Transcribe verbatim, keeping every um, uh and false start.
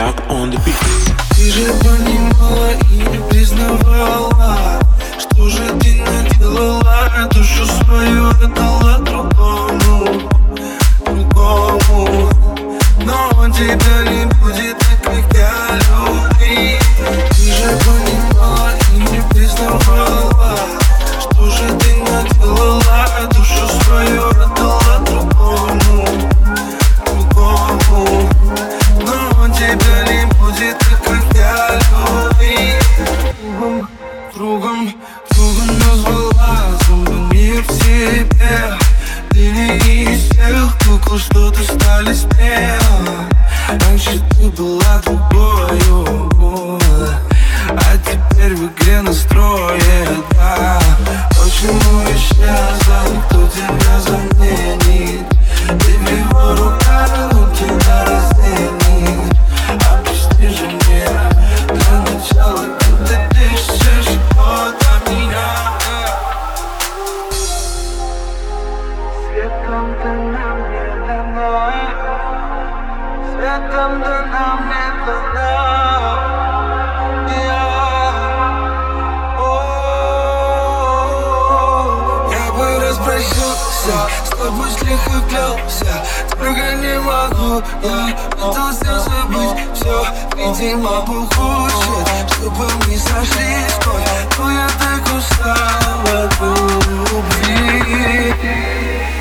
Jack on the beat. Ты же понимала и не признавала, что же ты наделала, душу свою отдала другому, другому. Но он тебя не будет так, как я любил. Ты же понимала и не признавала, что же ты наделала, душу свою отдала другому, другому. Но он тебя не будет так, как я любил. Другом, другом назвала, зубы мир в себе. Ты не из тех кукол, что достали смело. Раньше ты была другою, а теперь в игре настроен, да. Почему исчезла, кто тебя заменит? Ты в его руках, он тебя разделит. Объясни же мне, для начала, кто ты пишешь от меня. Светом ты нам не дана, светом ты нам не дана. Я бы распрощался, с тобой слегка клялся, только не могу. Я пытался забыть все, видимо, Бог хочет, чтобы мы сошлись вновь. Но я так устал от любви.